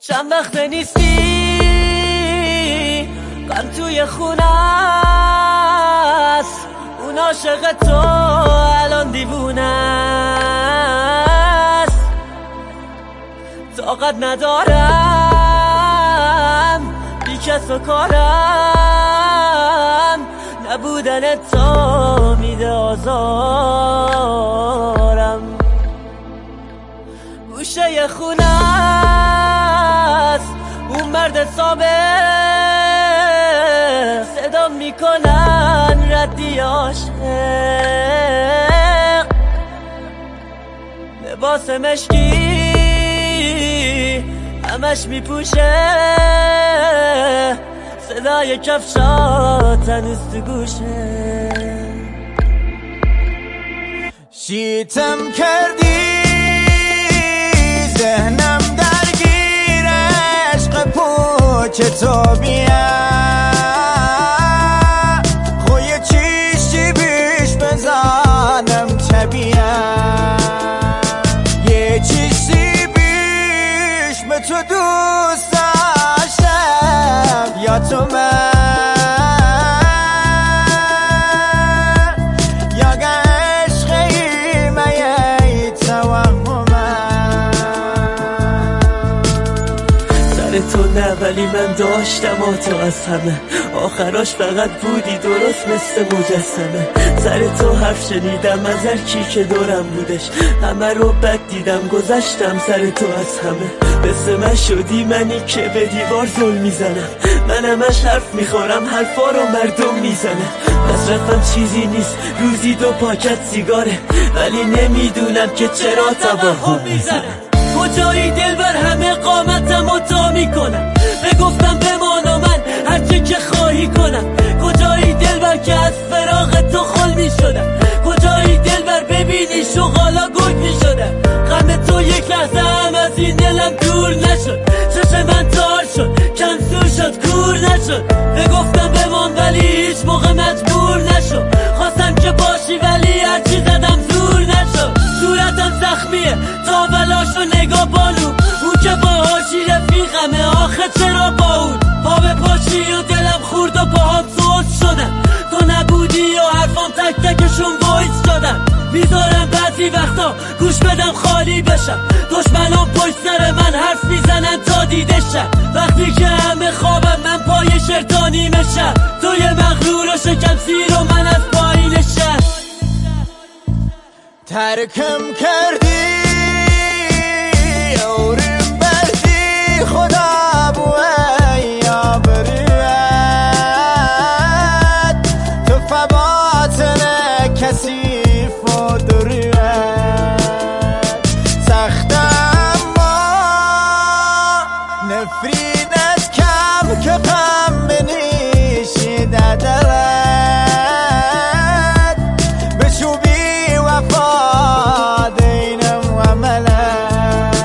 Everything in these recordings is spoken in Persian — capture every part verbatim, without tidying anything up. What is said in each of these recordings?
چند وقت نیستی غم توی خونه است، اون عاشق تو الان دیوونه است. طاقت ندارم بی کس و کارم، نبودن تو میده آزارم. گوشه خونه است اون مرد ثابت، صدا میکنن ردی عاشق. لباس مشکی همش میپوشه، صدای کفشات هنوز تو گوشه. شیطم کردی ذهنم درگیر عشق پوچ تو بیم، خوی چیشی بیش بزنم چبیم، یه چیزی بیش به تو دوست داشتم یا تو من تو نه، ولی من داشتم تو از همه، آخراش فقط بودی درست مثل مجسمه. سر تو حرف شنیدم از هر کی که دورم بودش، همه رو بد دیدم گذشتم سر تو از همه. مثل من شدی منی که به دیوار ظلم میزنم، من همش حرف میخورم حرفا رو مردم میزنه. مصرفم چیزی نیست روزی دو پاکت سیگاره، ولی نمیدونم که چرا توهم میزنه. کجایی دلبر همه قامتم و تا میکنم، بگفتم بمان و من هرچه که خواهی کنم. کجایی دلبر که از فراغ تو خل میشدم، کجایی دلبر ببینی شغالا گل میشدم. غم تو یک لحظه هم از این دلم دور نشد، چشم من تار شد کنسور شد کور نشد. بگفتم بمان ولی هیچ موقع مجبور نشد، خواستم که باشی ولی هرچی زدم زور نشد. صورتم زخمیه تا بلاش و نگاه بانو، اون که باهاشی رفیقمه آخه چرا با اون پا به پاشی و دلم خورد و پاهام سوز شدم. تو نبودی و حرفام تک تکشون وایس شدم. میذارم بعضی وقتا گوش بدم خالی بشم، دشمنان پشت سر من حرف میزنن تا دیده شم. وقتی که همه خوابم من پای شرطانی مشم، تو یه مغرور و شکم سیر و من از پایین شم. ترکم کردی اورم بردی خدا بوی یا بریوت، تو فباتن کسیف و دریوت. سختم ما نفرینت کم که غم بنیشی در دلت، بشوبی وفا دینم و ملت.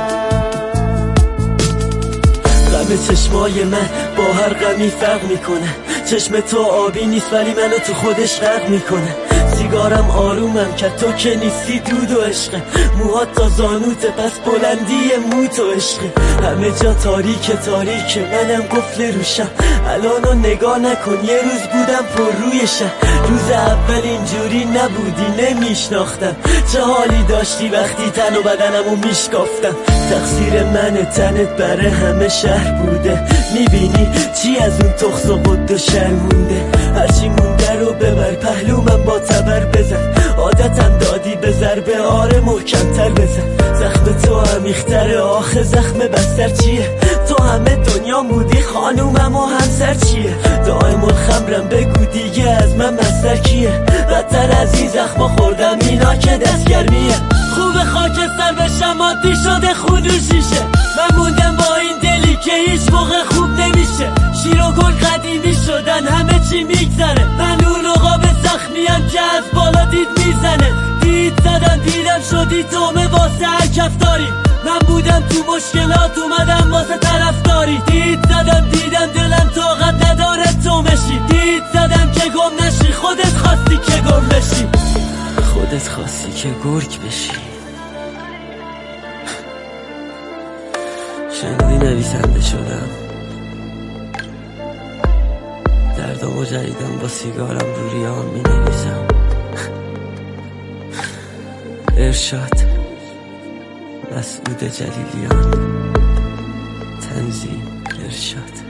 غم چشمای من با هر غمی فرق میکنه، چشم تو آبی نیست ولی منو تو خودش غرق میکنه. سیگارم آرومم که تو که نیستی دود و عشقه، موهات تا زانوته پس بلندی مو تو عشقه. همه جا تاریک تاریک منم قفل روشم، الانو نگاه نکن یه روز بودم پر رویشم. روز اول اینجوری نبودی نمیشناختم، چه حالی داشتی وقتی تن و بدنمو میشکافتم. تقصیر من تنت بره همه شهر بوده، میبینی چی از اون تخص و قد و شر مونده. هرچی مونده رو ببر پهلو من با تبر بزن، عادتم دادی به ضربه آره محکمتر بزن. زخم تو عمیق‌تره آخه زخم بستر چیه، تو همه دنیا بودی خانومم و همسر چیه. دائم الخمرم بگو دیگه از من مستر کیه، بدتر از این زخما خوردم اینا که دستگرمیه. خوب خاکستر بشم عادی شده خون و شیشه، من موندم با این دلی که هیچ موقع خوب نمیشه. شیر و گل قدیمی شدن همه چی میگذره، من اون عقاب زخمیم که از بالا دید میزنه. دید زدم دیدم شدی تومه واسه هر کفتاری، من بودم تو مشکلات اومدم واسه طرفداری. دید زدم دیدم دلم طاقت نداره تو مشی، دید زدم که گم نشی خودت خواستی که گم بشی، خودت خواستی که گرگ بشی. شنیدی نویسنده شدم، دردامو جدیدم با سیگارم رو ریام می نویسم. ارشاد مسعود جلیلیان، تنظیم ارشاد.